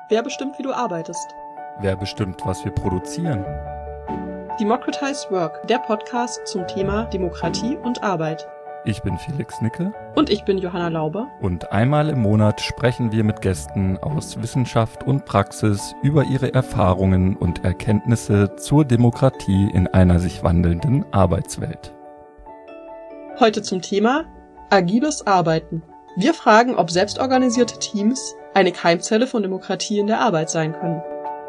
Wer bestimmt, wie du arbeitest? Wer bestimmt, was wir produzieren? Democratize Work, der Podcast zum Thema Demokratie und Arbeit. Ich bin Felix Nicke. Und ich bin Johanna Lauber. Und einmal im Monat sprechen wir mit Gästen aus Wissenschaft und Praxis über ihre Erfahrungen und Erkenntnisse zur Demokratie in einer sich wandelnden Arbeitswelt. Heute zum Thema agiles Arbeiten. Wir fragen, ob selbstorganisierte Teams eine Keimzelle von Demokratie in der Arbeit sein können.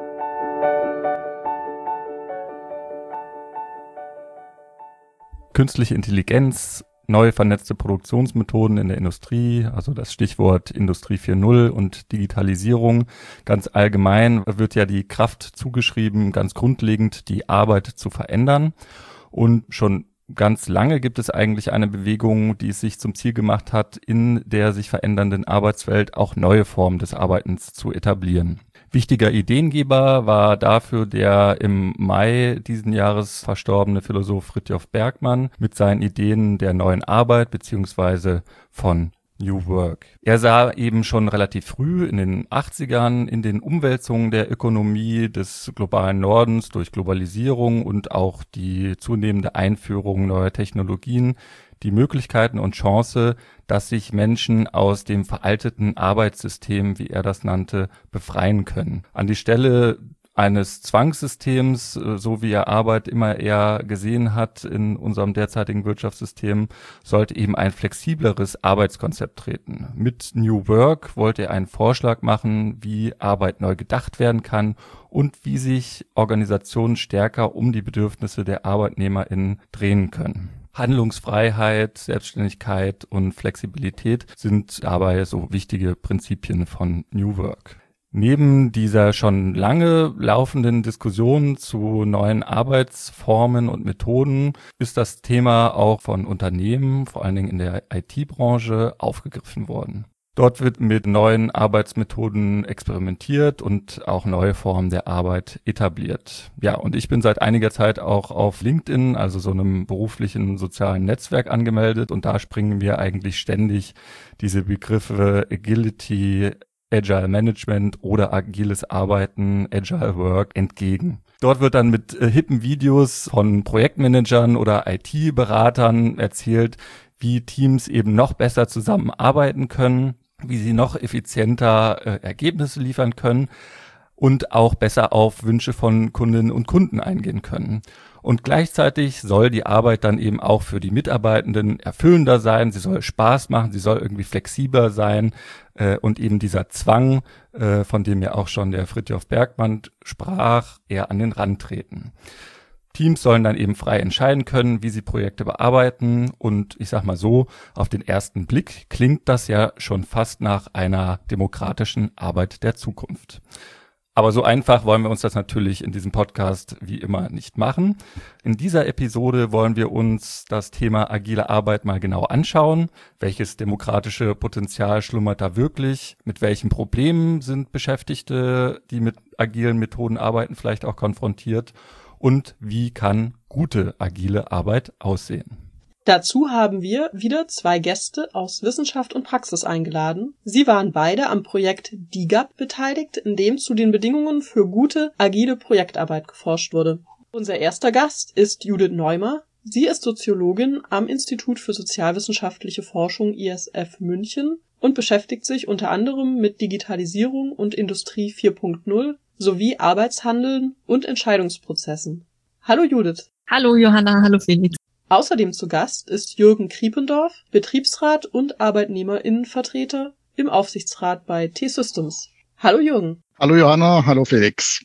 Künstliche Intelligenz, neue vernetzte Produktionsmethoden in der Industrie, also das Stichwort Industrie 4.0 und Digitalisierung. Ganz allgemein wird ja die Kraft zugeschrieben, ganz grundlegend die Arbeit zu verändern. Und schon ganz lange gibt es eigentlich eine Bewegung, die es sich zum Ziel gemacht hat, in der sich verändernden Arbeitswelt auch neue Formen des Arbeitens zu etablieren. Wichtiger Ideengeber war dafür der im Mai diesen Jahres verstorbene Philosoph Fridtjof Bergmann mit seinen Ideen der neuen Arbeit bzw. von New Work. Er sah eben schon relativ früh in den 80ern in den Umwälzungen der Ökonomie des globalen Nordens durch Globalisierung und auch die zunehmende Einführung neuer Technologien die Möglichkeiten und Chance, dass sich Menschen aus dem veralteten Arbeitssystem, wie er das nannte, befreien können. An die Stelle eines Zwangssystems, so wie er Arbeit immer eher gesehen hat in unserem derzeitigen Wirtschaftssystem, sollte eben ein flexibleres Arbeitskonzept treten. Mit New Work wollte er einen Vorschlag machen, wie Arbeit neu gedacht werden kann und wie sich Organisationen stärker um die Bedürfnisse der ArbeitnehmerInnen drehen können. Handlungsfreiheit, Selbstständigkeit und Flexibilität sind dabei so wichtige Prinzipien von New Work. Neben dieser schon lange laufenden Diskussion zu neuen Arbeitsformen und Methoden ist das Thema auch von Unternehmen, vor allen Dingen in der IT-Branche, aufgegriffen worden. Dort wird mit neuen Arbeitsmethoden experimentiert und auch neue Formen der Arbeit etabliert. Ja, und ich bin seit einiger Zeit auch auf LinkedIn, also so einem beruflichen sozialen Netzwerk, angemeldet, und da springen mir eigentlich ständig diese Begriffe Agility, Agile Management oder agiles Arbeiten, Agile Work entgegen. Dort wird dann mit hippen Videos von Projektmanagern oder IT-Beratern erzählt, wie Teams eben noch besser zusammenarbeiten können, wie sie noch effizienter Ergebnisse liefern können und auch besser auf Wünsche von Kundinnen und Kunden eingehen können. Und gleichzeitig soll die Arbeit dann eben auch für die Mitarbeitenden erfüllender sein, sie soll Spaß machen, sie soll irgendwie flexibler sein und eben dieser Zwang, von dem ja auch schon der Fridtjof Bergmann sprach, eher an den Rand treten. Teams sollen dann eben frei entscheiden können, wie sie Projekte bearbeiten, und ich sag mal so, auf den ersten Blick klingt das ja schon fast nach einer demokratischen Arbeit der Zukunft. Aber so einfach wollen wir uns das natürlich in diesem Podcast wie immer nicht machen. In dieser Episode wollen wir uns das Thema agile Arbeit mal genau anschauen. Welches demokratische Potenzial schlummert da wirklich? Mit welchen Problemen sind Beschäftigte, die mit agilen Methoden arbeiten, vielleicht auch konfrontiert? Und wie kann gute agile Arbeit aussehen? Dazu haben wir wieder zwei Gäste aus Wissenschaft und Praxis eingeladen. Sie waren beide am Projekt DIGAP beteiligt, in dem zu den Bedingungen für gute agile Projektarbeit geforscht wurde. Unser erster Gast ist Judith Neumer. Sie ist Soziologin am Institut für sozialwissenschaftliche Forschung ISF München und beschäftigt sich unter anderem mit Digitalisierung und Industrie 4.0 sowie Arbeitshandeln und Entscheidungsprozessen. Hallo Judith. Hallo Johanna, hallo Felix. Außerdem zu Gast ist Jürgen Kriependorf, Betriebsrat und ArbeitnehmerInnenvertreter im Aufsichtsrat bei T-Systems. Hallo Jürgen. Hallo Johanna, hallo Felix.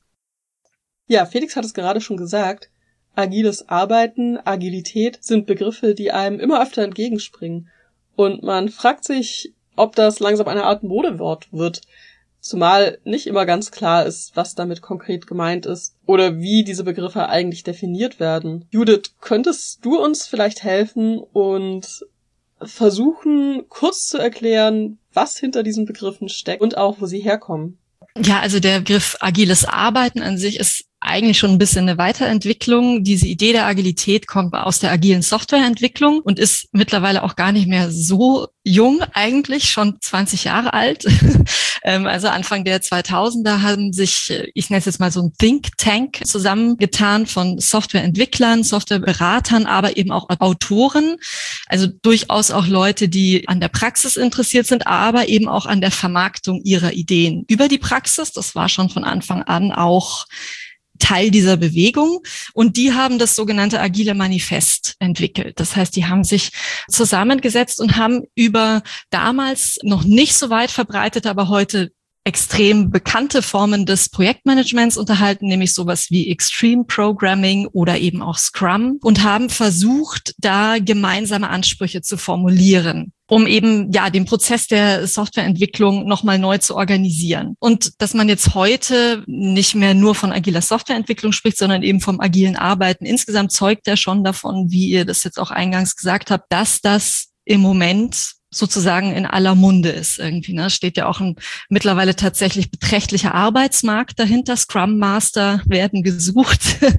Ja, Felix hat es gerade schon gesagt. Agiles Arbeiten, Agilität sind Begriffe, die einem immer öfter entgegenspringen. Und man fragt sich, ob das langsam eine Art Modewort wird. Zumal nicht immer ganz klar ist, was damit konkret gemeint ist oder wie diese Begriffe eigentlich definiert werden. Judith, könntest du uns vielleicht helfen und versuchen, kurz zu erklären, was hinter diesen Begriffen steckt und auch, wo sie herkommen? Ja, also der Begriff agiles Arbeiten an sich ist eigentlich schon ein bisschen eine Weiterentwicklung. Diese Idee der Agilität kommt aus der agilen Softwareentwicklung und ist mittlerweile auch gar nicht mehr so jung, eigentlich schon 20 Jahre alt. Also Anfang der 2000er haben sich, ich nenne es jetzt mal so ein Think Tank zusammengetan von Softwareentwicklern, Softwareberatern, aber eben auch Autoren. Also durchaus auch Leute, die an der Praxis interessiert sind, aber eben auch an der Vermarktung ihrer Ideen über die Praxis. Das war schon von Anfang an auch Teil dieser Bewegung, und die haben das sogenannte Agile Manifest entwickelt. Das heißt, die haben sich zusammengesetzt und haben über damals noch nicht so weit verbreitete, aber heute extrem bekannte Formen des Projektmanagements unterhalten, nämlich sowas wie Extreme Programming oder eben auch Scrum, und haben versucht, da gemeinsame Ansprüche zu formulieren, um eben den Prozess der Softwareentwicklung nochmal neu zu organisieren. Und dass man jetzt heute nicht mehr nur von agiler Softwareentwicklung spricht, sondern eben vom agilen Arbeiten insgesamt, zeugt ja schon davon, wie ihr das jetzt auch eingangs gesagt habt, dass das im Moment sozusagen in aller Munde ist irgendwie. Ne? Steht ja auch ein mittlerweile tatsächlich beträchtlicher Arbeitsmarkt dahinter. Scrum Master werden gesucht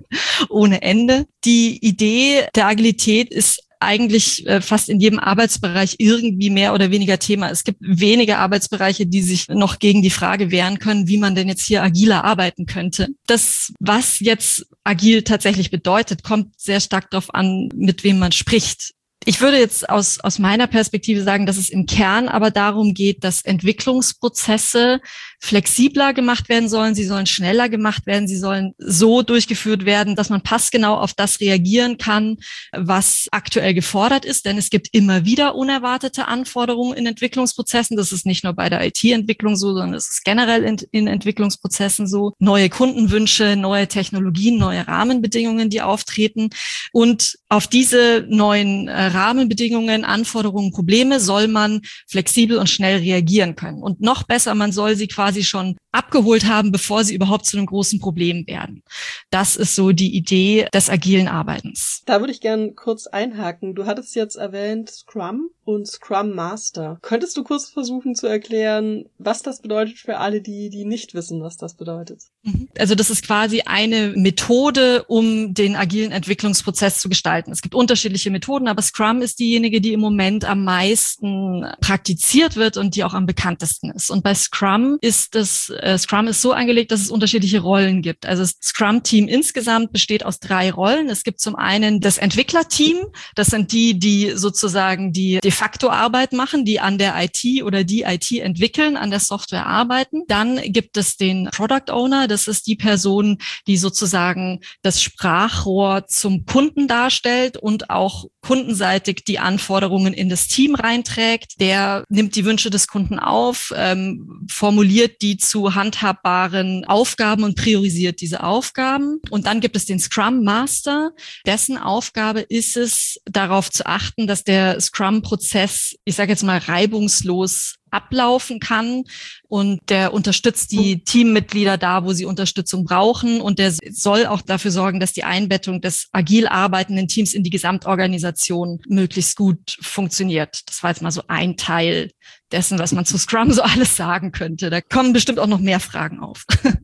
ohne Ende. Die Idee der Agilität ist eigentlich fast in jedem Arbeitsbereich irgendwie mehr oder weniger Thema. Es gibt wenige Arbeitsbereiche, die sich noch gegen die Frage wehren können, wie man denn jetzt hier agiler arbeiten könnte. Das, was jetzt agil tatsächlich bedeutet, kommt sehr stark darauf an, mit wem man spricht. Ich würde jetzt aus meiner Perspektive sagen, dass es im Kern aber darum geht, dass Entwicklungsprozesse flexibler gemacht werden sollen, sie sollen schneller gemacht werden, sie sollen so durchgeführt werden, dass man passgenau auf das reagieren kann, was aktuell gefordert ist. Denn es gibt immer wieder unerwartete Anforderungen in Entwicklungsprozessen. Das ist nicht nur bei der IT-Entwicklung so, sondern es ist generell in Entwicklungsprozessen so. Neue Kundenwünsche, neue Technologien, neue Rahmenbedingungen, die auftreten. Und auf diese neuen Rahmenbedingungen, Anforderungen, Probleme soll man flexibel und schnell reagieren können. Und noch besser, man soll sie quasi schon abgeholt haben, bevor sie überhaupt zu einem großen Problem werden. Das ist so die Idee des agilen Arbeitens. Da würde ich gerne kurz einhaken. Du hattest jetzt erwähnt Scrum und Scrum Master. Könntest du kurz versuchen zu erklären, was das bedeutet für alle, die nicht wissen, was das bedeutet? Also das ist quasi eine Methode, um den agilen Entwicklungsprozess zu gestalten. Es gibt unterschiedliche Methoden, aber Scrum ist diejenige, die im Moment am meisten praktiziert wird und die auch am bekanntesten ist. Und bei Scrum ist Scrum ist so angelegt, dass es unterschiedliche Rollen gibt. Also das Scrum-Team insgesamt besteht aus 3 Rollen. Es gibt zum einen das Entwicklerteam. Das sind die sozusagen die de facto Arbeit machen, die an der IT oder die IT entwickeln, an der Software arbeiten. Dann gibt es den Product Owner. Das ist die Person, die sozusagen das Sprachrohr zum Kunden darstellt und auch kundenseitig die Anforderungen in das Team reinträgt. Der nimmt die Wünsche des Kunden auf, formuliert die zu handhabbaren Aufgaben und priorisiert diese Aufgaben. Und dann gibt es den Scrum Master. Dessen Aufgabe ist es, darauf zu achten, dass der Scrum-Prozess, ich sage jetzt mal, reibungslos ablaufen kann, und der unterstützt die Teammitglieder da, wo sie Unterstützung brauchen, und der soll auch dafür sorgen, dass die Einbettung des agil arbeitenden Teams in die Gesamtorganisation möglichst gut funktioniert. Das war jetzt mal so ein Teil dessen, was man zu Scrum so alles sagen könnte. Da kommen bestimmt auch noch mehr Fragen auf.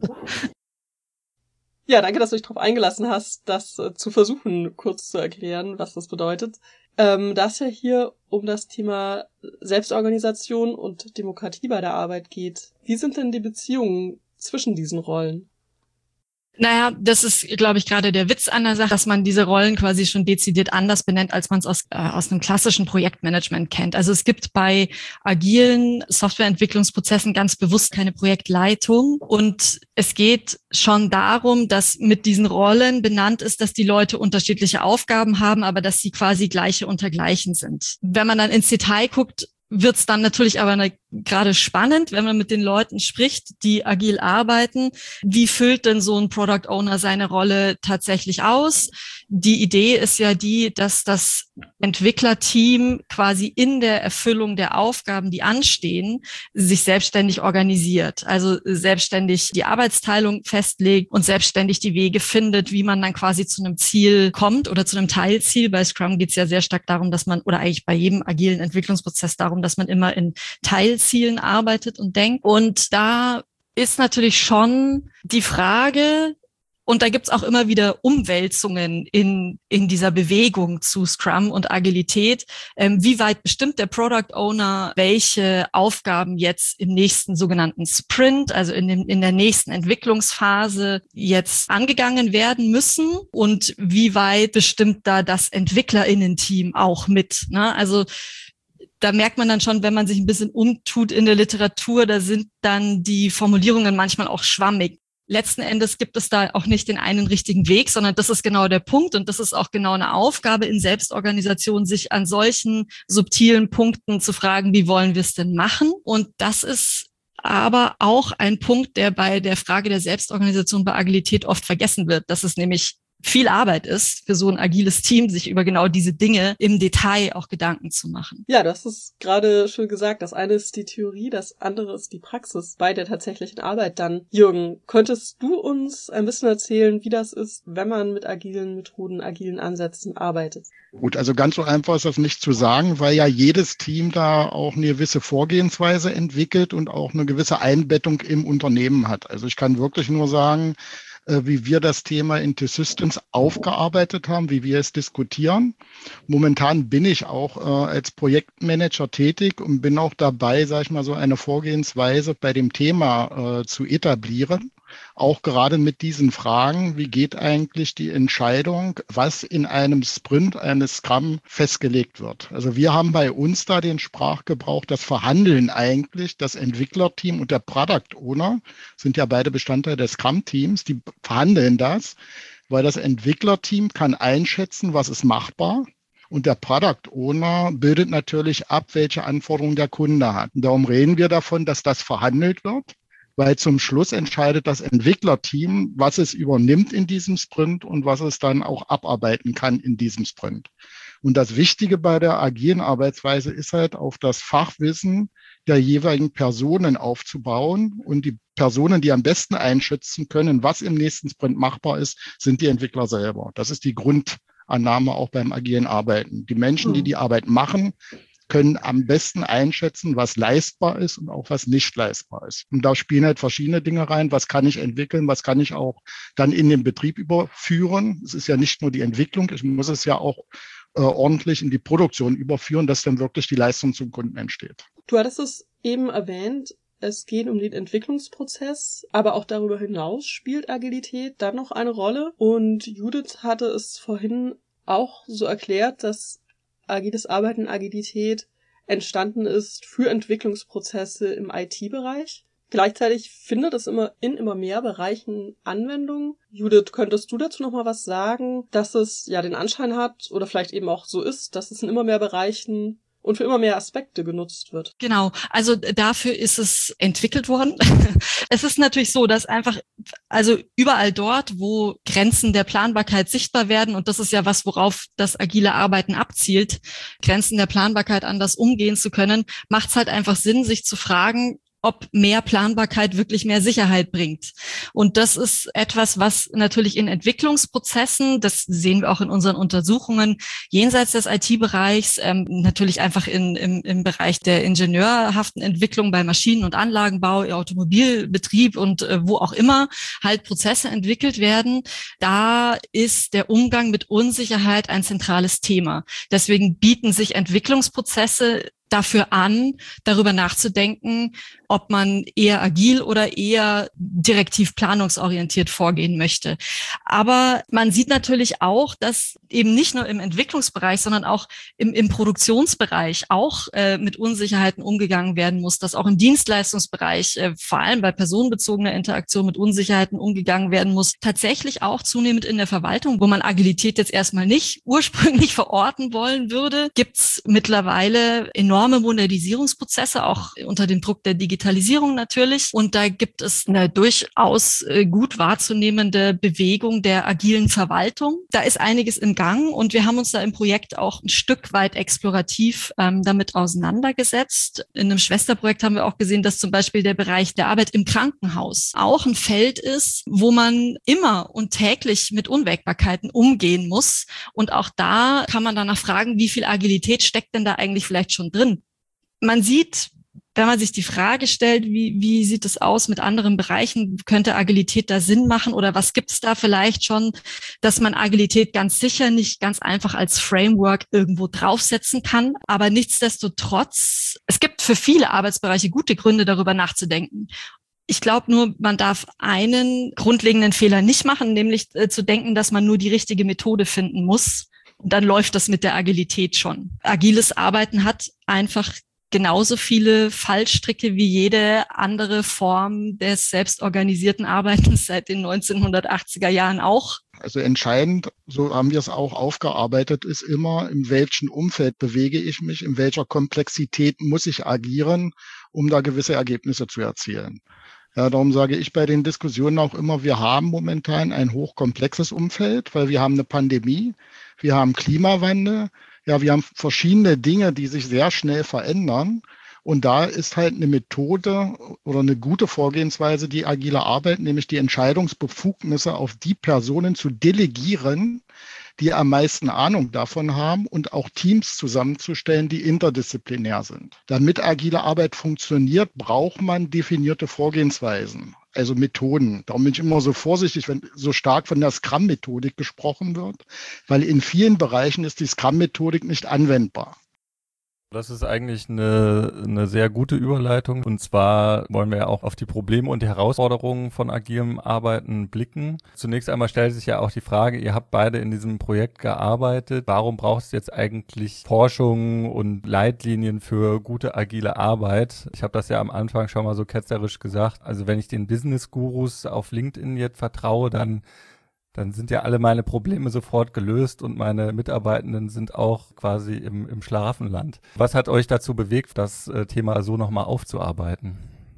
Ja, danke, dass du dich darauf eingelassen hast, das zu versuchen, kurz zu erklären, was das bedeutet. Da es ja hier um das Thema Selbstorganisation und Demokratie bei der Arbeit geht, wie sind denn die Beziehungen zwischen diesen Rollen? Naja, das ist, glaube ich, gerade der Witz an der Sache, dass man diese Rollen quasi schon dezidiert anders benennt, als man es aus einem klassischen Projektmanagement kennt. Also es gibt bei agilen Softwareentwicklungsprozessen ganz bewusst keine Projektleitung, und es geht schon darum, dass mit diesen Rollen benannt ist, dass die Leute unterschiedliche Aufgaben haben, aber dass sie quasi gleiche unter gleichen sind. Wenn man dann ins Detail guckt, wird's dann natürlich aber gerade spannend, wenn man mit den Leuten spricht, die agil arbeiten. Wie füllt denn so ein Product Owner seine Rolle tatsächlich aus? Die Idee ist ja die, dass das Entwicklerteam quasi in der Erfüllung der Aufgaben, die anstehen, sich selbstständig organisiert. Also selbstständig die Arbeitsteilung festlegt und selbstständig die Wege findet, wie man dann quasi zu einem Ziel kommt oder zu einem Teilziel. Bei Scrum geht es ja sehr stark darum, dass man, oder eigentlich bei jedem agilen Entwicklungsprozess darum, dass man immer in Teilzielen arbeitet und denkt. Und da ist natürlich schon die Frage, Und da gibt's auch immer wieder Umwälzungen in dieser Bewegung zu Scrum und Agilität. Wie weit bestimmt der Product Owner, welche Aufgaben jetzt im nächsten sogenannten Sprint, also in der nächsten Entwicklungsphase jetzt angegangen werden müssen? Und wie weit bestimmt da das EntwicklerInnen-Team auch mit? Ne? Also da merkt man dann schon, wenn man sich ein bisschen umtut in der Literatur, da sind dann die Formulierungen manchmal auch schwammig. Letzten Endes gibt es da auch nicht den einen richtigen Weg, sondern das ist genau der Punkt und das ist auch genau eine Aufgabe in Selbstorganisation, sich an solchen subtilen Punkten zu fragen, wie wollen wir es denn machen? Und das ist aber auch ein Punkt, der bei der Frage der Selbstorganisation bei Agilität oft vergessen wird, dass es nämlich viel Arbeit ist, für so ein agiles Team, sich über genau diese Dinge im Detail auch Gedanken zu machen. Ja, das ist gerade schön gesagt. Das eine ist die Theorie, das andere ist die Praxis bei der tatsächlichen Arbeit dann. Jürgen, könntest du uns ein bisschen erzählen, wie das ist, wenn man mit agilen Methoden, agilen Ansätzen arbeitet? Gut, also ganz so einfach ist das nicht zu sagen, weil ja jedes Team da auch eine gewisse Vorgehensweise entwickelt und auch eine gewisse Einbettung im Unternehmen hat. Also ich kann wirklich nur sagen, wie wir das Thema in T-Systems aufgearbeitet haben, wie wir es diskutieren. Momentan bin ich auch als Projektmanager tätig und bin auch dabei, sage ich mal, so eine Vorgehensweise bei dem Thema zu etablieren. Auch gerade mit diesen Fragen, wie geht eigentlich die Entscheidung, was in einem Sprint, eines Scrum festgelegt wird. Also wir haben bei uns da den Sprachgebrauch, das Verhandeln eigentlich, das Entwicklerteam und der Product Owner sind ja beide Bestandteil des Scrum-Teams, die verhandeln das, weil das Entwicklerteam kann einschätzen, was ist machbar. Und der Product Owner bildet natürlich ab, welche Anforderungen der Kunde hat. Und darum reden wir davon, dass das verhandelt wird, weil zum Schluss entscheidet das Entwicklerteam, was es übernimmt in diesem Sprint und was es dann auch abarbeiten kann in diesem Sprint. Und das Wichtige bei der agilen Arbeitsweise ist halt, auf das Fachwissen der jeweiligen Personen aufzubauen. Und die Personen, die am besten einschätzen können, was im nächsten Sprint machbar ist, sind die Entwickler selber. Das ist die Grundannahme auch beim agilen Arbeiten. Die Menschen, die die Arbeit machen, können am besten einschätzen, was leistbar ist und auch was nicht leistbar ist. Und da spielen halt verschiedene Dinge rein. Was kann ich entwickeln? Was kann ich auch dann in den Betrieb überführen? Es ist ja nicht nur die Entwicklung, ich muss es ja auch ordentlich in die Produktion überführen, dass dann wirklich die Leistung zum Kunden entsteht. Du hattest es eben erwähnt, es geht um den Entwicklungsprozess, aber auch darüber hinaus spielt Agilität dann noch eine Rolle. Und Judith hatte es vorhin auch so erklärt, dass agiles Arbeiten, Agilität entstanden ist für Entwicklungsprozesse im IT-Bereich. Gleichzeitig findet es in immer mehr Bereichen Anwendung. Judith, könntest du dazu noch mal was sagen, dass es ja den Anschein hat oder vielleicht eben auch so ist, dass es in immer mehr Bereichen und für immer mehr Aspekte genutzt wird? Genau, also dafür ist es entwickelt worden. Es ist natürlich so, dass einfach, also überall dort, wo Grenzen der Planbarkeit sichtbar werden, und das ist ja was, worauf das agile Arbeiten abzielt, Grenzen der Planbarkeit anders umgehen zu können, macht es halt einfach Sinn, sich zu fragen, ob mehr Planbarkeit wirklich mehr Sicherheit bringt. Und das ist etwas, was natürlich in Entwicklungsprozessen, das sehen wir auch in unseren Untersuchungen, jenseits des IT-Bereichs, natürlich einfach im Bereich der ingenieurhaften Entwicklung bei Maschinen- und Anlagenbau, Automobilbetrieb und wo auch immer halt Prozesse entwickelt werden, da ist der Umgang mit Unsicherheit ein zentrales Thema. Deswegen bieten sich Entwicklungsprozesse dafür an, darüber nachzudenken, ob man eher agil oder eher direktiv planungsorientiert vorgehen möchte. Aber man sieht natürlich auch, dass eben nicht nur im Entwicklungsbereich, sondern auch im Produktionsbereich auch mit Unsicherheiten umgegangen werden muss, dass auch im Dienstleistungsbereich, vor allem bei personenbezogener Interaktion mit Unsicherheiten umgegangen werden muss. Tatsächlich auch zunehmend in der Verwaltung, wo man Agilität jetzt erstmal nicht ursprünglich verorten wollen würde, gibt's mittlerweile enorme Modernisierungsprozesse, auch unter dem Druck der Digitalisierung natürlich. Und da gibt es eine durchaus gut wahrzunehmende Bewegung der agilen Verwaltung. Da ist einiges im Gang und wir haben uns da im Projekt auch ein Stück weit explorativ damit auseinandergesetzt. In einem Schwesterprojekt haben wir auch gesehen, dass zum Beispiel der Bereich der Arbeit im Krankenhaus auch ein Feld ist, wo man immer und täglich mit Unwägbarkeiten umgehen muss. Und auch da kann man danach fragen, wie viel Agilität steckt denn da eigentlich vielleicht schon drin? Man sieht wenn man sich die Frage stellt, wie sieht es aus mit anderen Bereichen, könnte Agilität da Sinn machen oder was gibt es da vielleicht schon, dass man Agilität ganz sicher nicht ganz einfach als Framework irgendwo draufsetzen kann. Aber nichtsdestotrotz, es gibt für viele Arbeitsbereiche gute Gründe, darüber nachzudenken. Ich glaube nur, man darf einen grundlegenden Fehler nicht machen, nämlich zu denken, dass man nur die richtige Methode finden muss. Und dann läuft das mit der Agilität schon. Agiles Arbeiten hat einfach genauso viele Fallstricke wie jede andere Form des selbstorganisierten Arbeitens seit den 1980er Jahren auch. Also entscheidend, so haben wir es auch aufgearbeitet, ist immer, in welchem Umfeld bewege ich mich, in welcher Komplexität muss ich agieren, um da gewisse Ergebnisse zu erzielen. Ja, darum sage ich bei den Diskussionen auch immer, wir haben momentan ein hochkomplexes Umfeld, weil wir haben eine Pandemie, wir haben Klimawandel, ja, wir haben verschiedene Dinge, die sich sehr schnell verändern. Und da ist halt eine Methode oder eine gute Vorgehensweise die agile Arbeit, nämlich die Entscheidungsbefugnisse auf die Personen zu delegieren, die am meisten Ahnung davon haben und auch Teams zusammenzustellen, die interdisziplinär sind. Damit agile Arbeit funktioniert, braucht man definierte Vorgehensweisen, also Methoden. Darum bin ich immer so vorsichtig, wenn so stark von der Scrum-Methodik gesprochen wird, weil in vielen Bereichen ist die Scrum-Methodik nicht anwendbar. Das ist eigentlich eine sehr gute Überleitung. Und zwar wollen wir ja auch auf die Probleme und die Herausforderungen von agilem Arbeiten blicken. Zunächst einmal stellt sich ja auch die Frage, ihr habt beide in diesem Projekt gearbeitet. Warum braucht es jetzt eigentlich Forschung und Leitlinien für gute agile Arbeit? Ich habe das ja am Anfang schon mal so ketzerisch gesagt. Also wenn ich den Business-Gurus auf LinkedIn jetzt vertraue, dann sind ja alle meine Probleme sofort gelöst und meine Mitarbeitenden sind auch quasi im Schlaraffenland. Was hat euch dazu bewegt, das Thema so nochmal aufzuarbeiten?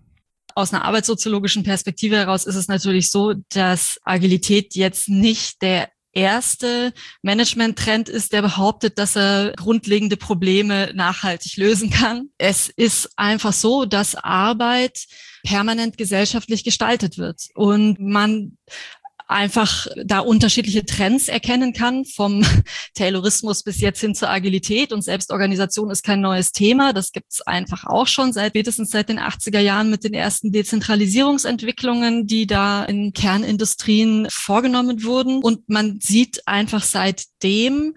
Aus einer arbeitssoziologischen Perspektive heraus ist es natürlich so, dass Agilität jetzt nicht der erste Management-Trend ist, der behauptet, dass er grundlegende Probleme nachhaltig lösen kann. Es ist einfach so, dass Arbeit permanent gesellschaftlich gestaltet wird und man einfach da unterschiedliche Trends erkennen kann, vom Taylorismus bis jetzt hin zur Agilität. Und Selbstorganisation ist kein neues Thema. Das gibt's einfach auch schon spätestens seit den 80er Jahren mit den ersten Dezentralisierungsentwicklungen, die da in Kernindustrien vorgenommen wurden. Und man sieht einfach seitdem,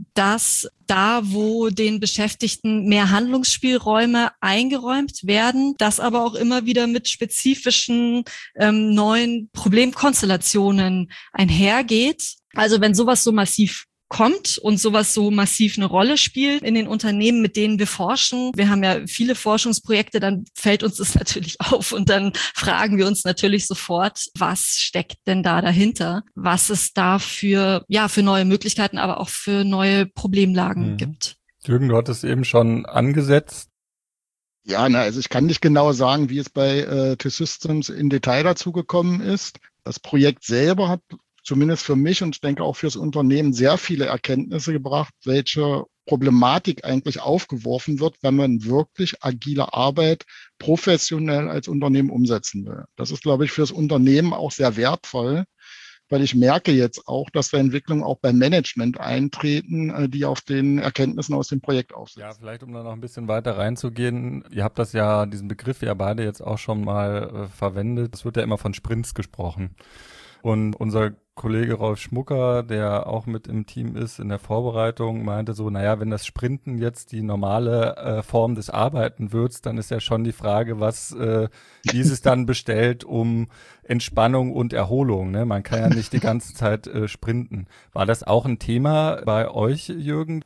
dass da, wo den Beschäftigten mehr Handlungsspielräume eingeräumt werden, das aber auch immer wieder mit spezifischen neuen Problemkonstellationen einhergeht. Also wenn sowas so massiv kommt und sowas so massiv eine Rolle spielt in den Unternehmen, mit denen wir forschen. Wir haben ja viele Forschungsprojekte, dann fällt uns das natürlich auf und dann fragen wir uns natürlich sofort, was steckt denn da dahinter? Was es da für neue Möglichkeiten, aber auch für neue Problemlagen gibt. Jürgen, du hattest eben schon angesetzt. Ja, also ich kann nicht genau sagen, wie es bei T-Systems in Detail dazu gekommen ist. Das Projekt selber hat zumindest für mich und ich denke auch fürs Unternehmen sehr viele Erkenntnisse gebracht, welche Problematik eigentlich aufgeworfen wird, wenn man wirklich agile Arbeit professionell als Unternehmen umsetzen will. Das ist, glaube ich, fürs Unternehmen auch sehr wertvoll, weil ich merke jetzt auch, dass wir Entwicklungen auch beim Management eintreten, die auf den Erkenntnissen aus dem Projekt aufsetzen. Ja, vielleicht um da noch ein bisschen weiter reinzugehen. Ihr habt das ja, diesen Begriff ja beide jetzt auch schon mal verwendet. Es wird ja immer von Sprints gesprochen. Und unser Kollege Rolf Schmucker, der auch mit im Team ist in der Vorbereitung, meinte so, naja, wenn das Sprinten jetzt die normale Form des Arbeiten wird, dann ist ja schon die Frage, wie ist es dann bestellt um Entspannung und Erholung, ne? Man kann ja nicht die ganze Zeit sprinten. War das auch ein Thema bei euch, Jürgen?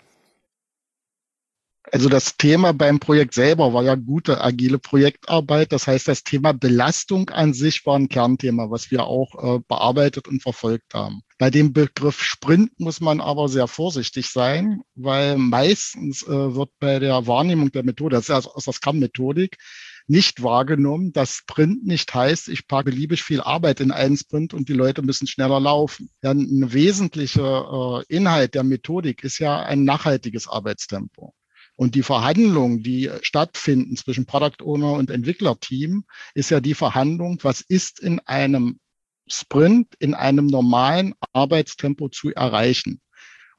Also das Thema beim Projekt selber war ja gute agile Projektarbeit. Das heißt, das Thema Belastung an sich war ein Kernthema, was wir auch bearbeitet und verfolgt haben. Bei dem Begriff Sprint muss man aber sehr vorsichtig sein, weil meistens wird bei der Wahrnehmung der Methode, das ist also aus der Scrum-Methodik, nicht wahrgenommen, dass Sprint nicht heißt, ich packe beliebig viel Arbeit in einen Sprint und die Leute müssen schneller laufen. Ja, ein wesentlicher Inhalt der Methodik ist ja ein nachhaltiges Arbeitstempo. Und die Verhandlungen, die stattfinden zwischen Product Owner und Entwicklerteam, ist ja die Verhandlung, was ist in einem Sprint, in einem normalen Arbeitstempo zu erreichen.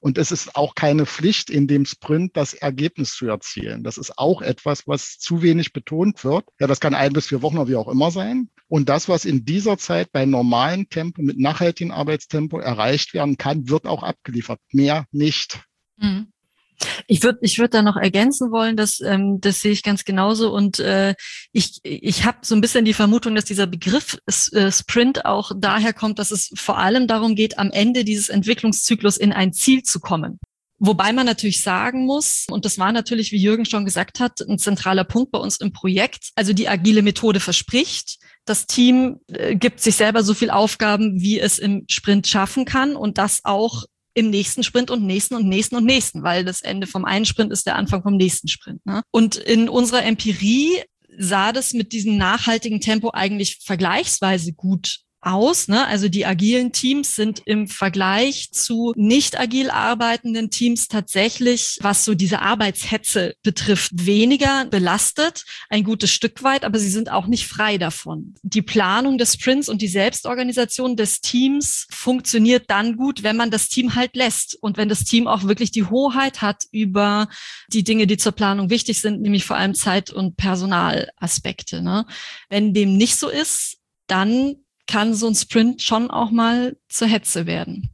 Und es ist auch keine Pflicht, in dem Sprint das Ergebnis zu erzielen. Das ist auch etwas, was zu wenig betont wird. Ja, das kann 1 bis 4 Wochen oder wie auch immer sein. Und das, was in dieser Zeit bei normalem Tempo, mit nachhaltigem Arbeitstempo erreicht werden kann, wird auch abgeliefert. Mehr nicht. Mhm. Ich würde da noch ergänzen wollen, das sehe ich ganz genauso. Und ich habe so ein bisschen die Vermutung, dass dieser Begriff Sprint auch daher kommt, dass es vor allem darum geht, am Ende dieses Entwicklungszyklus in ein Ziel zu kommen. Wobei man natürlich sagen muss, und das war natürlich, wie Jürgen schon gesagt hat, ein zentraler Punkt bei uns im Projekt, also die agile Methode verspricht, das Team gibt sich selber so viel Aufgaben, wie es im Sprint schaffen kann und das auch im nächsten Sprint und nächsten und nächsten und nächsten, weil das Ende vom einen Sprint ist der Anfang vom nächsten Sprint. Ne? Und in unserer Empirie sah das mit diesem nachhaltigen Tempo eigentlich vergleichsweise gut aus, ne? Also die agilen Teams sind im Vergleich zu nicht agil arbeitenden Teams tatsächlich, was so diese Arbeitshetze betrifft, weniger belastet, ein gutes Stück weit, aber sie sind auch nicht frei davon. Die Planung des Sprints und die Selbstorganisation des Teams funktioniert dann gut, wenn man das Team halt lässt und wenn das Team auch wirklich die Hoheit hat über die Dinge, die zur Planung wichtig sind, nämlich vor allem Zeit- und Personalaspekte, ne? Wenn dem nicht so ist, dann kann so ein Sprint schon auch mal zur Hetze werden.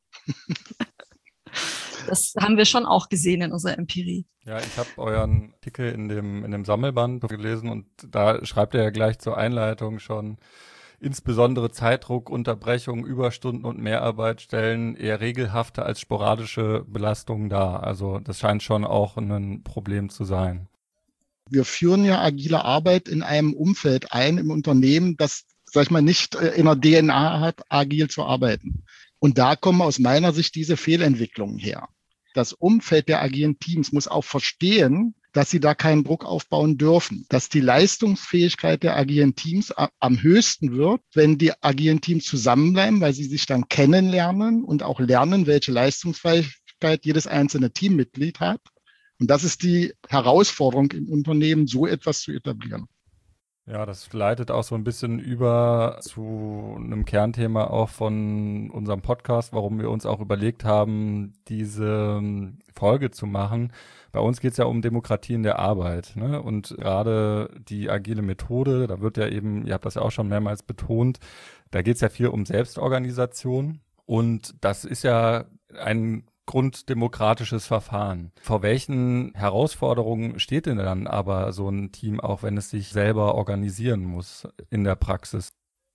Das haben wir schon auch gesehen in unserer Empirie. Ja, ich habe euren Artikel in dem Sammelband gelesen und da schreibt ihr ja gleich zur Einleitung schon, insbesondere Zeitdruck, Unterbrechung, Überstunden und Mehrarbeit stellen eher regelhafter als sporadische Belastungen dar. Also das scheint schon auch ein Problem zu sein. Wir führen ja agile Arbeit in einem Umfeld ein, im Unternehmen, das, sag ich mal, nicht in der DNA hat, agil zu arbeiten. Und da kommen aus meiner Sicht diese Fehlentwicklungen her. Das Umfeld der agilen Teams muss auch verstehen, dass sie da keinen Druck aufbauen dürfen, dass die Leistungsfähigkeit der agilen Teams am höchsten wird, wenn die agilen Teams zusammenbleiben, weil sie sich dann kennenlernen und auch lernen, welche Leistungsfähigkeit jedes einzelne Teammitglied hat. Und das ist die Herausforderung im Unternehmen, so etwas zu etablieren. Ja, das leitet auch so ein bisschen über zu einem Kernthema auch von unserem Podcast, warum wir uns auch überlegt haben, diese Folge zu machen. Bei uns geht es ja um Demokratie in der Arbeit, ne? Und gerade die agile Methode, da wird ja eben, ihr habt das ja auch schon mehrmals betont, da geht es ja viel um Selbstorganisation und das ist ja ein grunddemokratisches Verfahren. Vor welchen Herausforderungen steht denn dann aber so ein Team, auch wenn es sich selber organisieren muss in der Praxis?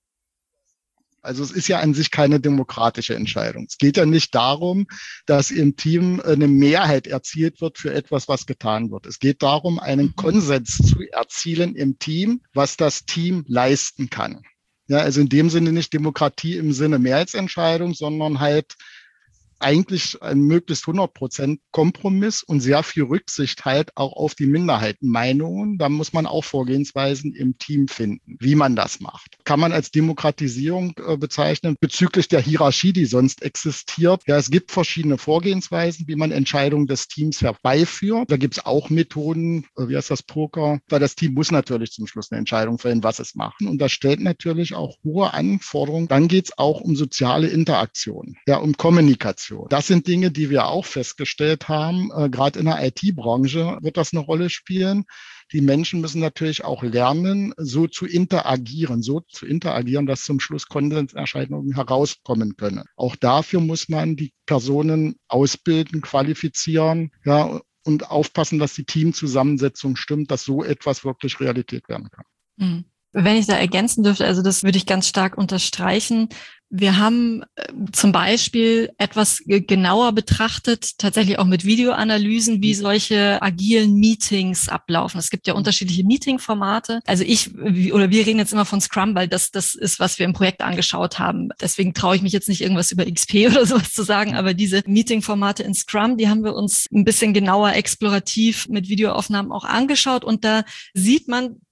Also es ist ja an sich keine demokratische Entscheidung. Es geht ja nicht darum, dass im Team eine Mehrheit erzielt wird für etwas, was getan wird. Es geht darum, einen Konsens zu erzielen im Team, was das Team leisten kann. Ja, also in dem Sinne nicht Demokratie im Sinne Mehrheitsentscheidung, sondern halt eigentlich ein möglichst 100% Kompromiss und sehr viel Rücksicht halt auch auf die Minderheitenmeinungen. Da muss man auch Vorgehensweisen im Team finden, wie man das macht. Kann man als Demokratisierung bezeichnen bezüglich der Hierarchie, die sonst existiert. Ja, es gibt verschiedene Vorgehensweisen, wie man Entscheidungen des Teams herbeiführt. Da gibt es auch Methoden, wie heißt das, Poker, weil das Team muss natürlich zum Schluss eine Entscheidung fällen, was es macht. Und das stellt natürlich auch hohe Anforderungen. Dann geht es auch um soziale Interaktion, ja, um Kommunikation. Das sind Dinge, die wir auch festgestellt haben. Gerade in der IT-Branche wird das eine Rolle spielen. Die Menschen müssen natürlich auch lernen, so zu interagieren, dass zum Schluss Konsenserscheinungen herauskommen können. Auch dafür muss man die Personen ausbilden, qualifizieren, ja, und aufpassen, dass die Teamzusammensetzung stimmt, dass so etwas wirklich Realität werden kann. Mhm. Wenn ich da ergänzen dürfte, also das würde ich ganz stark unterstreichen. Wir haben zum Beispiel etwas genauer betrachtet, tatsächlich auch mit Videoanalysen, wie solche agilen Meetings ablaufen. Es gibt ja unterschiedliche Meeting-Formate. Also wir reden jetzt immer von Scrum, weil das ist, was wir im Projekt angeschaut haben. Deswegen traue ich mich jetzt nicht irgendwas über XP oder sowas zu sagen, aber diese Meeting-Formate in Scrum, die haben wir uns ein bisschen genauer explorativ mit Videoaufnahmen auch angeschaut und da sieht man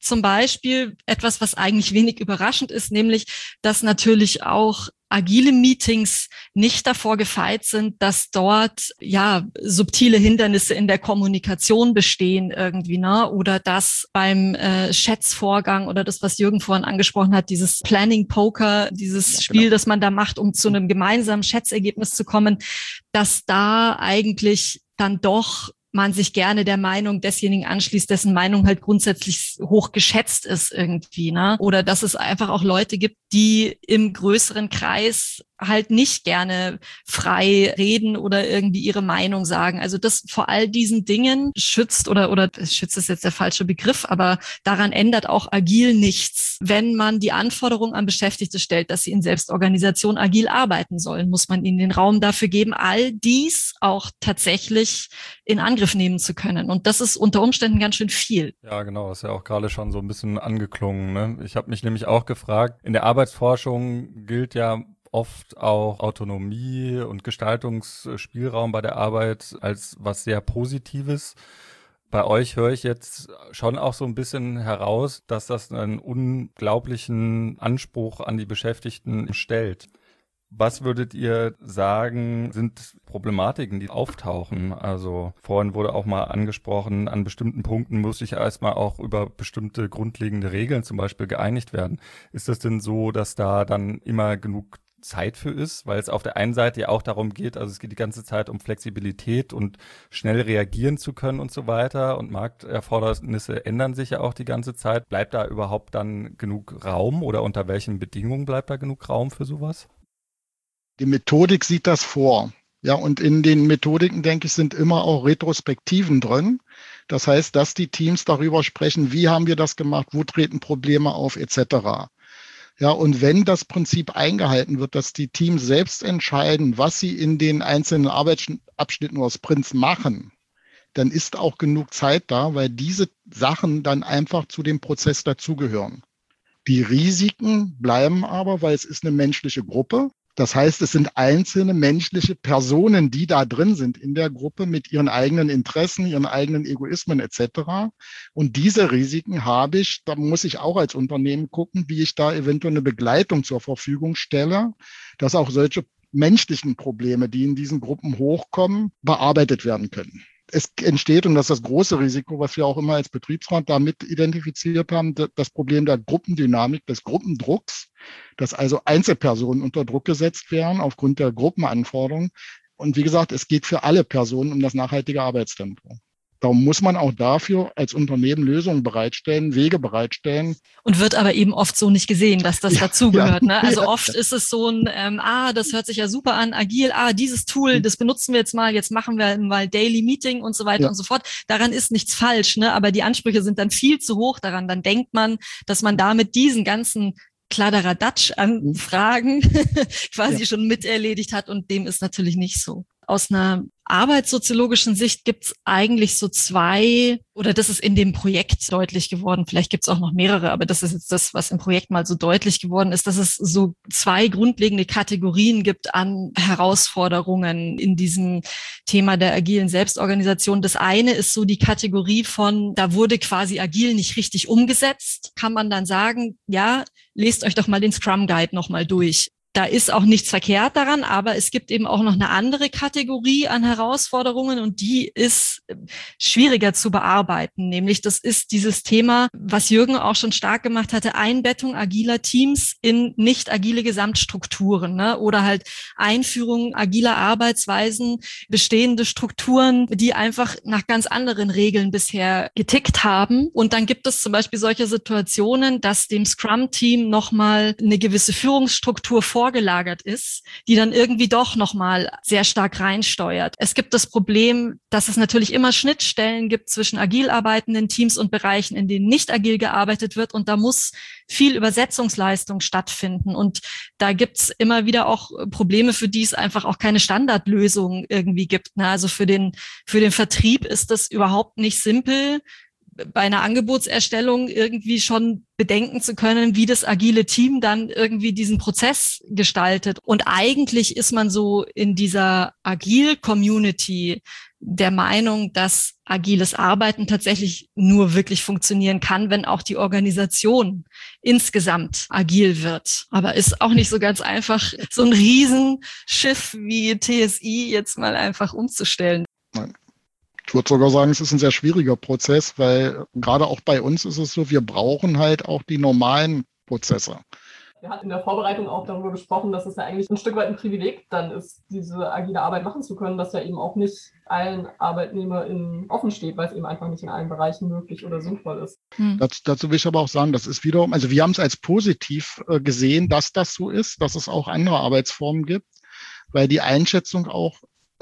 zum Beispiel etwas, was eigentlich wenig überraschend ist, nämlich, dass natürlich auch agile Meetings nicht davor gefeit sind, dass dort subtile Hindernisse in der Kommunikation bestehen irgendwie, ne? Oder dass beim Schätzvorgang oder das, was Jürgen vorhin angesprochen hat, dieses Planning Poker, dieses Spiel, das man da macht, um zu einem gemeinsamen Schätzergebnis zu kommen, dass da eigentlich dann doch man sich gerne der Meinung desjenigen anschließt, dessen Meinung halt grundsätzlich hoch geschätzt ist irgendwie, ne? Oder dass es einfach auch Leute gibt, die im größeren Kreis halt nicht gerne frei reden oder irgendwie ihre Meinung sagen. Also das vor all diesen Dingen schützt oder schützt ist jetzt der falsche Begriff, aber daran ändert auch agil nichts. Wenn man die Anforderung an Beschäftigte stellt, dass sie in Selbstorganisation agil arbeiten sollen, muss man ihnen den Raum dafür geben, all dies auch tatsächlich in Angriff nehmen zu können. Und das ist unter Umständen ganz schön viel. Ja, genau, das ist ja auch gerade schon so ein bisschen angeklungen, ne? Ich habe mich nämlich auch gefragt, in der Arbeitsforschung gilt ja oft auch Autonomie und Gestaltungsspielraum bei der Arbeit als was sehr Positives. Bei euch höre ich jetzt schon auch so ein bisschen heraus, dass das einen unglaublichen Anspruch an die Beschäftigten stellt. Was würdet ihr sagen, sind Problematiken, die auftauchen? Also vorhin wurde auch mal angesprochen, an bestimmten Punkten muss sich erstmal auch über bestimmte grundlegende Regeln zum Beispiel geeinigt werden. Ist das denn so, dass da dann immer genug Zeit für ist, weil es auf der einen Seite ja auch darum geht, also es geht die ganze Zeit um Flexibilität und schnell reagieren zu können und so weiter und Markterfordernisse ändern sich ja auch die ganze Zeit. Bleibt da überhaupt dann genug Raum oder unter welchen Bedingungen bleibt da genug Raum für sowas? Die Methodik sieht das vor. Ja, und in den Methodiken, denke ich, sind immer auch Retrospektiven drin. Das heißt, dass die Teams darüber sprechen, wie haben wir das gemacht, wo treten Probleme auf, etc. Ja, und wenn das Prinzip eingehalten wird, dass die Teams selbst entscheiden, was sie in den einzelnen Arbeitsabschnitten oder Sprints machen, dann ist auch genug Zeit da, weil diese Sachen dann einfach zu dem Prozess dazugehören. Die Risiken bleiben aber, weil es ist eine menschliche Gruppe. Das heißt, es sind einzelne menschliche Personen, die da drin sind in der Gruppe mit ihren eigenen Interessen, ihren eigenen Egoismen etc. Und diese Risiken habe ich, da muss ich auch als Unternehmen gucken, wie ich da eventuell eine Begleitung zur Verfügung stelle, dass auch solche menschlichen Probleme, die in diesen Gruppen hochkommen, bearbeitet werden können. Es entsteht, und das ist das große Risiko, was wir auch immer als Betriebsrat damit identifiziert haben, das Problem der Gruppendynamik, des Gruppendrucks, dass also Einzelpersonen unter Druck gesetzt werden aufgrund der Gruppenanforderungen. Und wie gesagt, es geht für alle Personen um das nachhaltige Arbeitstempo. Darum muss man auch dafür als Unternehmen Lösungen bereitstellen, Wege bereitstellen. Und wird aber eben oft so nicht gesehen, dass das dazugehört. Ne? Also oft ist es so ein, das hört sich ja super an, agil, dieses Tool, das benutzen wir jetzt machen wir mal Daily Meeting und so weiter und so fort. Daran ist nichts falsch, ne? Aber die Ansprüche sind dann viel zu hoch daran. Dann denkt man, dass man damit diesen ganzen Kladderadatsch an Fragen quasi schon miterledigt hat, und dem ist natürlich nicht so. Aus einer arbeitssoziologischen Sicht gibt's eigentlich so zwei, oder das ist in dem Projekt deutlich geworden, vielleicht gibt's auch noch mehrere, aber das ist jetzt das, was im Projekt mal so deutlich geworden ist, dass es so zwei grundlegende Kategorien gibt an Herausforderungen in diesem Thema der agilen Selbstorganisation. Das eine ist so die Kategorie von, da wurde quasi agil nicht richtig umgesetzt. Kann man dann sagen, ja, lest euch doch mal den Scrum Guide nochmal durch. Da ist auch nichts verkehrt daran, aber es gibt eben auch noch eine andere Kategorie an Herausforderungen, und die ist schwieriger zu bearbeiten. Nämlich das ist dieses Thema, was Jürgen auch schon stark gemacht hatte, Einbettung agiler Teams in nicht agile Gesamtstrukturen, ne? Oder halt Einführung agiler Arbeitsweisen, bestehende Strukturen, die einfach nach ganz anderen Regeln bisher getickt haben. Und dann gibt es zum Beispiel solche Situationen, dass dem Scrum-Team nochmal eine gewisse Führungsstruktur vorgelagert ist, die dann irgendwie doch nochmal sehr stark reinsteuert. Es gibt das Problem, dass es natürlich immer Schnittstellen gibt zwischen agil arbeitenden Teams und Bereichen, in denen nicht agil gearbeitet wird, und da muss viel Übersetzungsleistung stattfinden, und da gibt's immer wieder auch Probleme, für die es einfach auch keine Standardlösung irgendwie gibt. Also für den Vertrieb ist das überhaupt nicht simpel, bei einer Angebotserstellung irgendwie schon bedenken zu können, wie das agile Team dann irgendwie diesen Prozess gestaltet. Und eigentlich ist man so in dieser Agile-Community der Meinung, dass agiles Arbeiten tatsächlich nur wirklich funktionieren kann, wenn auch die Organisation insgesamt agil wird. Aber ist auch nicht so ganz einfach, so ein Riesenschiff wie TSI jetzt mal einfach umzustellen. Nein. Ich würde sogar sagen, es ist ein sehr schwieriger Prozess, weil gerade auch bei uns ist es so, wir brauchen halt auch die normalen Prozesse. Wir hatten in der Vorbereitung auch darüber gesprochen, dass es ja eigentlich ein Stück weit ein Privileg dann ist, diese agile Arbeit machen zu können, dass ja eben auch nicht allen ArbeitnehmerInnen offen steht, weil es eben einfach nicht in allen Bereichen möglich oder sinnvoll ist. Dazu will ich aber auch sagen, das ist wiederum, also wir haben es als positiv gesehen, dass das so ist, dass es auch andere Arbeitsformen gibt, weil die Einschätzung auch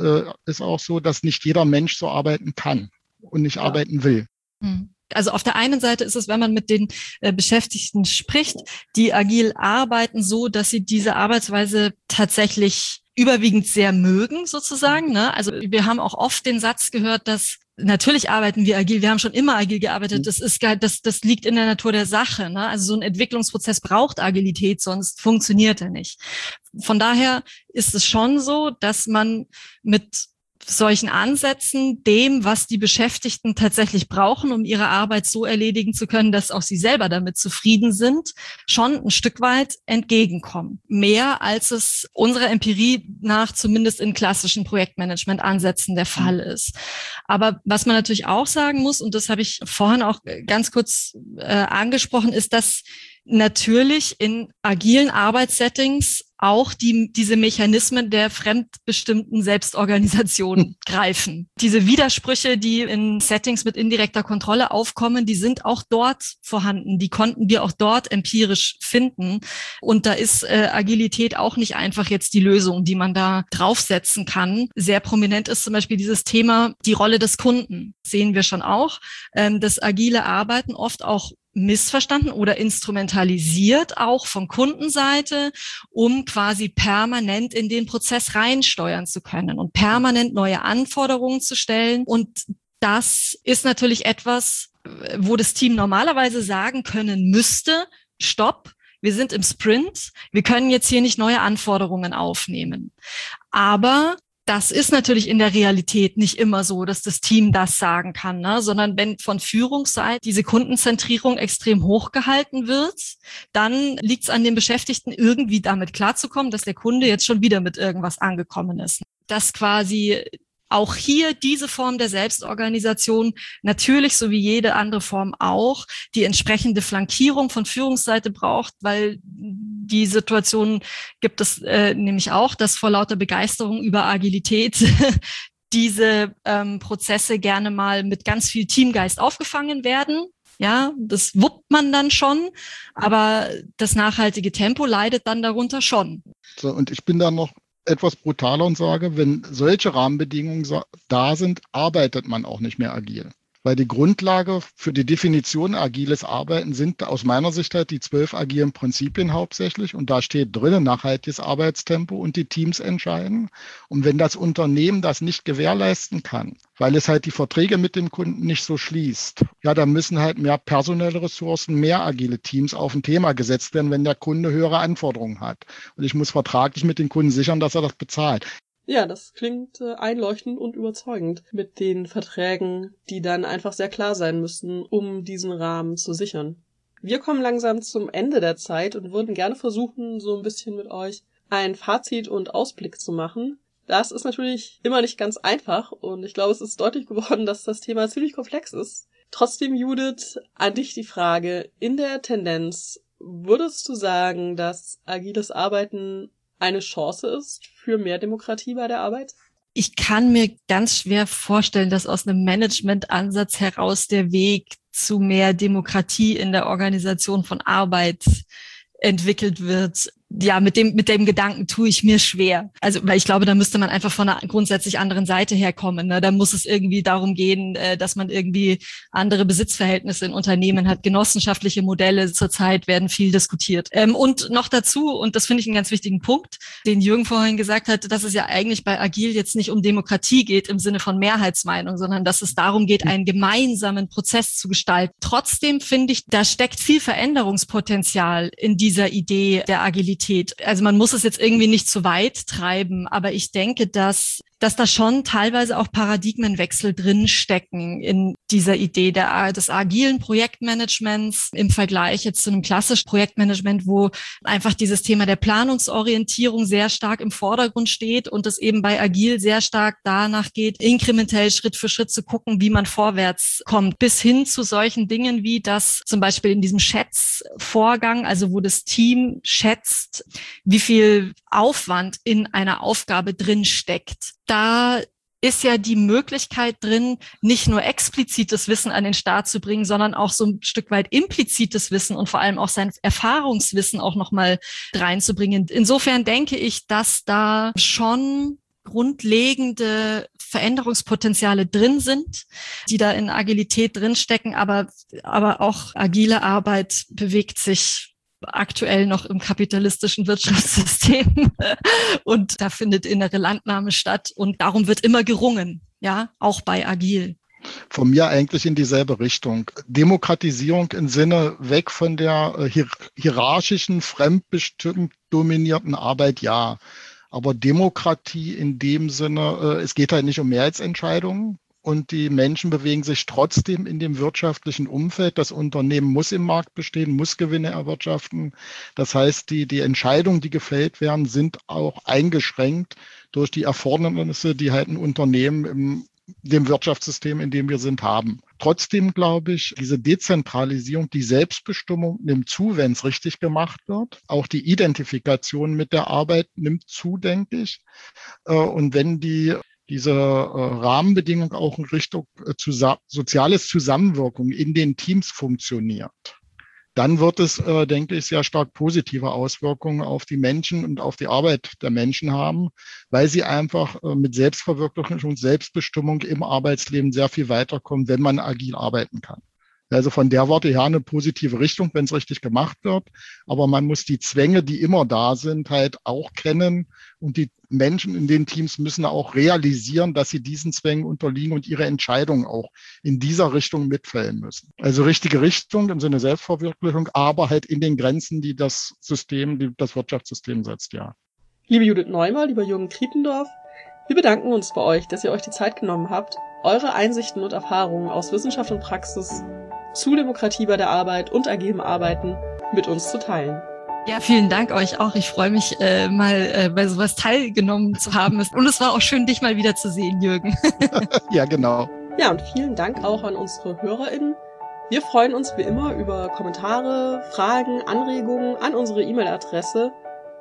ist auch so, dass nicht jeder Mensch so arbeiten kann und nicht arbeiten will. Also auf der einen Seite ist es, wenn man mit den Beschäftigten spricht, die agil arbeiten so, dass sie diese Arbeitsweise tatsächlich überwiegend sehr mögen, sozusagen. Ne? Also wir haben auch oft den Satz gehört, dass natürlich arbeiten wir agil, wir haben schon immer agil gearbeitet, das liegt in der Natur der Sache. Ne? Also so ein Entwicklungsprozess braucht Agilität, sonst funktioniert er nicht. Von daher ist es schon so, dass man mit solchen Ansätzen dem, was die Beschäftigten tatsächlich brauchen, um ihre Arbeit so erledigen zu können, dass auch sie selber damit zufrieden sind, schon ein Stück weit entgegenkommen. Mehr als es unserer Empirie nach zumindest in klassischen Projektmanagement-Ansätzen der Fall ist. Aber was man natürlich auch sagen muss, und das habe ich vorhin auch ganz kurz angesprochen, ist, dass natürlich in agilen Arbeitssettings auch diese Mechanismen der fremdbestimmten Selbstorganisation greifen. Diese Widersprüche, die in Settings mit indirekter Kontrolle aufkommen, die sind auch dort vorhanden. Die konnten wir auch dort empirisch finden. Und da ist Agilität auch nicht einfach jetzt die Lösung, die man da draufsetzen kann. Sehr prominent ist zum Beispiel dieses Thema, die Rolle des Kunden. Sehen wir schon auch. Das agile Arbeiten oft auch missverstanden oder instrumentalisiert auch von Kundenseite, um quasi permanent in den Prozess reinsteuern zu können und permanent neue Anforderungen zu stellen. Und das ist natürlich etwas, wo das Team normalerweise sagen können müsste, stopp, wir sind im Sprint, wir können jetzt hier nicht neue Anforderungen aufnehmen. Aber das ist natürlich in der Realität nicht immer so, dass das Team das sagen kann, ne? Sondern wenn von Führungsseite diese Kundenzentrierung extrem hochgehalten wird, dann liegt es an den Beschäftigten, irgendwie damit klarzukommen, dass der Kunde jetzt schon wieder mit irgendwas angekommen ist. Dass quasi auch hier diese Form der Selbstorganisation natürlich, so wie jede andere Form auch, die entsprechende Flankierung von Führungsseite braucht, weil die Situation gibt es nämlich auch, dass vor lauter Begeisterung über Agilität diese Prozesse gerne mal mit ganz viel Teamgeist aufgefangen werden. Ja, das wuppt man dann schon, aber das nachhaltige Tempo leidet dann darunter schon. So, und ich bin da noch etwas brutaler und sage, wenn solche Rahmenbedingungen da sind, arbeitet man auch nicht mehr agil. Weil die Grundlage für die Definition agiles Arbeiten sind aus meiner Sicht halt die 12 agilen Prinzipien hauptsächlich. Und da steht drin, nachhaltiges Arbeitstempo und die Teams entscheiden. Und wenn das Unternehmen das nicht gewährleisten kann, weil es halt die Verträge mit dem Kunden nicht so schließt, ja, dann müssen halt mehr personelle Ressourcen, mehr agile Teams auf ein Thema gesetzt werden, wenn der Kunde höhere Anforderungen hat. Und ich muss vertraglich mit dem Kunden sichern, dass er das bezahlt. Ja, das klingt einleuchtend und überzeugend mit den Verträgen, die dann einfach sehr klar sein müssen, um diesen Rahmen zu sichern. Wir kommen langsam zum Ende der Zeit und würden gerne versuchen, so ein bisschen mit euch ein Fazit und Ausblick zu machen. Das ist natürlich immer nicht ganz einfach und ich glaube, es ist deutlich geworden, dass das Thema ziemlich komplex ist. Trotzdem, Judith, an dich die Frage, in der Tendenz, würdest du sagen, dass agiles Arbeiten eine Chance ist für mehr Demokratie bei der Arbeit? Ich kann mir ganz schwer vorstellen, dass aus einem Managementansatz heraus der Weg zu mehr Demokratie in der Organisation von Arbeit entwickelt wird. mit dem Gedanken tue ich mir schwer. Also, weil ich glaube, da müsste man einfach von einer grundsätzlich anderen Seite herkommen. Ne? Da muss es irgendwie darum gehen, dass man irgendwie andere Besitzverhältnisse in Unternehmen hat. Genossenschaftliche Modelle zurzeit werden viel diskutiert. Und noch dazu, und das finde ich einen ganz wichtigen Punkt, den Jürgen vorhin gesagt hat, dass es ja eigentlich bei Agil jetzt nicht um Demokratie geht im Sinne von Mehrheitsmeinung, sondern dass es darum geht, einen gemeinsamen Prozess zu gestalten. Trotzdem finde ich, da steckt viel Veränderungspotenzial in dieser Idee der Agilität. Also man muss es jetzt irgendwie nicht zu weit treiben, aber ich denke, dass da schon teilweise auch Paradigmenwechsel drin stecken in dieser Idee des agilen Projektmanagements im Vergleich jetzt zu einem klassischen Projektmanagement, wo einfach dieses Thema der Planungsorientierung sehr stark im Vordergrund steht und es eben bei Agil sehr stark danach geht, inkrementell Schritt für Schritt zu gucken, wie man vorwärts kommt, bis hin zu solchen Dingen wie das zum Beispiel in diesem Schätzvorgang, also wo das Team schätzt, wie viel Aufwand in einer Aufgabe drin steckt. Da ist ja die Möglichkeit drin, nicht nur explizites Wissen an den Start zu bringen, sondern auch so ein Stück weit implizites Wissen und vor allem auch sein Erfahrungswissen auch nochmal reinzubringen. Insofern denke ich, dass da schon grundlegende Veränderungspotenziale drin sind, die da in Agilität drinstecken, aber auch agile Arbeit bewegt sich aktuell noch im kapitalistischen Wirtschaftssystem und da findet innere Landnahme statt und darum wird immer gerungen, ja, auch bei Agil. Von mir eigentlich in dieselbe Richtung. Demokratisierung im Sinne weg von der hierarchischen, fremdbestimmt dominierten Arbeit, ja. Aber Demokratie in dem Sinne, es geht halt nicht um Mehrheitsentscheidungen. Und die Menschen bewegen sich trotzdem in dem wirtschaftlichen Umfeld. Das Unternehmen muss im Markt bestehen, muss Gewinne erwirtschaften. Das heißt, die Entscheidungen, die gefällt werden, sind auch eingeschränkt durch die Erfordernisse, die halt ein Unternehmen in dem Wirtschaftssystem, in dem wir sind, haben. Trotzdem glaube ich, diese Dezentralisierung, die Selbstbestimmung nimmt zu, wenn es richtig gemacht wird. Auch die Identifikation mit der Arbeit nimmt zu, denke ich. Und wenn diese Rahmenbedingung auch in Richtung soziales Zusammenwirken in den Teams funktioniert, dann wird es, denke ich, sehr stark positive Auswirkungen auf die Menschen und auf die Arbeit der Menschen haben, weil sie einfach mit Selbstverwirklichung und Selbstbestimmung im Arbeitsleben sehr viel weiterkommen, wenn man agil arbeiten kann. Also von der Warte her eine positive Richtung, wenn es richtig gemacht wird. Aber man muss die Zwänge, die immer da sind, halt auch kennen. Und die Menschen in den Teams müssen auch realisieren, dass sie diesen Zwängen unterliegen und ihre Entscheidungen auch in dieser Richtung mitfällen müssen. Also richtige Richtung im Sinne Selbstverwirklichung, aber halt in den Grenzen, die das Wirtschaftssystem setzt, ja. Liebe Judith Neumann, lieber Jürgen Kriependorf, wir bedanken uns bei euch, dass ihr euch die Zeit genommen habt, eure Einsichten und Erfahrungen aus Wissenschaft und Praxis zu Demokratie bei der Arbeit und agilem Arbeiten mit uns zu teilen. Ja, vielen Dank euch auch. Ich freue mich, mal bei sowas teilgenommen zu haben. Und es war auch schön, dich mal wieder zu sehen, Jürgen. Ja, genau. Ja, und vielen Dank auch an unsere HörerInnen. Wir freuen uns wie immer über Kommentare, Fragen, Anregungen an unsere E-Mail-Adresse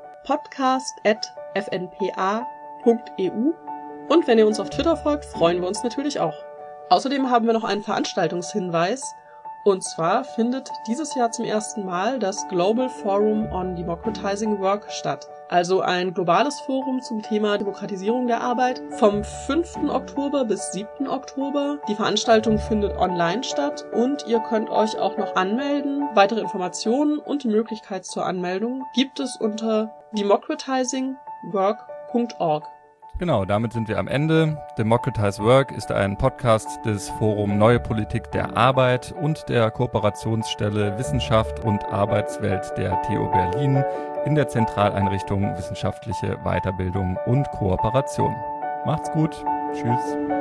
podcast@fnpa.eu. Und wenn ihr uns auf Twitter folgt, freuen wir uns natürlich auch. Außerdem haben wir noch einen Veranstaltungshinweis. Und zwar findet dieses Jahr zum ersten Mal das Global Forum on Democratizing Work statt. Also ein globales Forum zum Thema Demokratisierung der Arbeit vom 5. Oktober bis 7. Oktober. Die Veranstaltung findet online statt und ihr könnt euch auch noch anmelden. Weitere Informationen und die Möglichkeit zur Anmeldung gibt es unter democratizingwork.org. Genau, damit sind wir am Ende. Democratize Work ist ein Podcast des Forum Neue Politik der Arbeit und der Kooperationsstelle Wissenschaft und Arbeitswelt der TU Berlin in der Zentraleinrichtung Wissenschaftliche Weiterbildung und Kooperation. Macht's gut. Tschüss.